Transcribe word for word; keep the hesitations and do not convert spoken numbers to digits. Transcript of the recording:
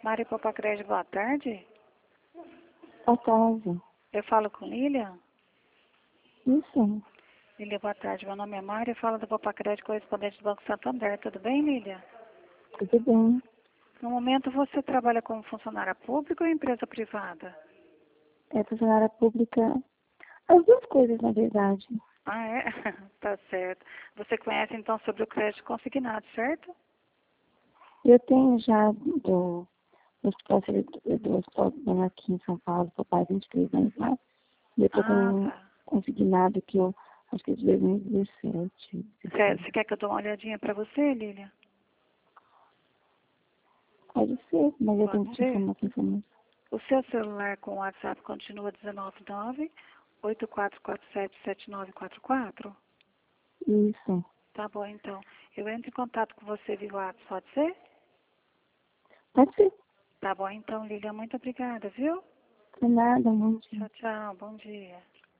Mari Popacred, boa tarde. Boa tarde. Eu falo com Lília? Isso. Lília, boa tarde. Meu nome é Mari, eu falo do Popacred, correspondente do Banco Santander. Tudo bem, Lília? Tudo bem. No momento, você trabalha como funcionária pública ou empresa privada? É funcionária pública. As duas coisas, na verdade. Ah, é? Tá certo. Você conhece, então, sobre o crédito consignado, certo? Eu tenho já do, do hospital Servidor- do hospital Dona aqui em São Paulo, por pai vinte e três anos lá. E eu tô com Ah, um tá. consignado que eu acho que é de dois mil e dezessete. Você você quer que eu dê uma olhadinha para você, Lília? Pode ser, mas eu tenho Pode que te ser? informar essa informação. O seu celular com WhatsApp continua um nove nove, oito quatro quatro sete, sete nove quatro quatro? Isso. Tá bom, então. Eu entro em contato com você via WhatsApp, pode ser? Pode ser. Tá bom, então, Lília. Muito obrigada, viu? De nada, muito. Tchau, tchau. Bom dia.